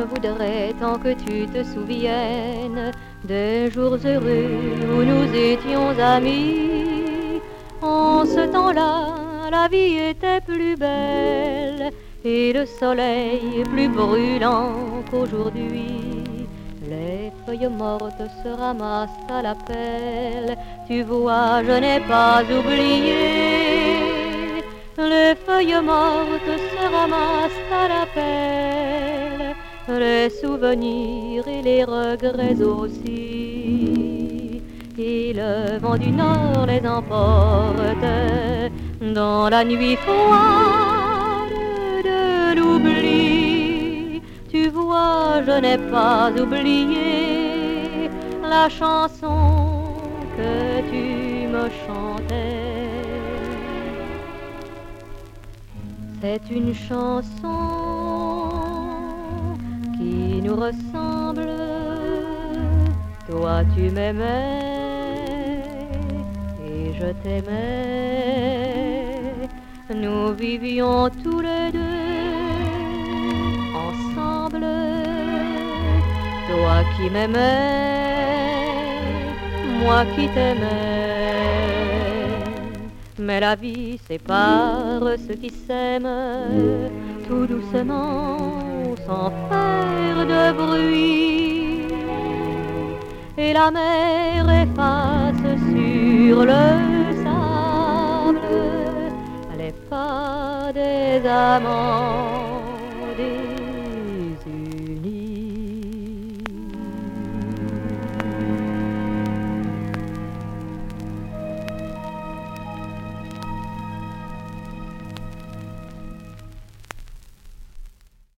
je voudrais tant que tu te souviennes des jours heureux où nous étions amis. En ce temps-là, la vie était plus belle et le soleil plus brûlant qu'aujourd'hui. Les feuilles mortes se ramassent à la pelle, tu vois, je n'ai pas oublié. Les feuilles mortes se ramassent à la pelle, les souvenirs et les regrets aussi. Et le vent du nord les emporte dans la nuit froide de l'oubli. Tu vois, je n'ai pas oublié la chanson que tu me chantais. C'est une chanson qui nous ressemble. Toi tu m'aimais et je t'aimais. Nous vivions tous les deux ensemble. Toi qui m'aimais, moi qui t'aimais. Mais la vie sépare ceux qui s'aiment tout doucement, sans faire de bruit. Et la mer efface sur le sable les pas des amants.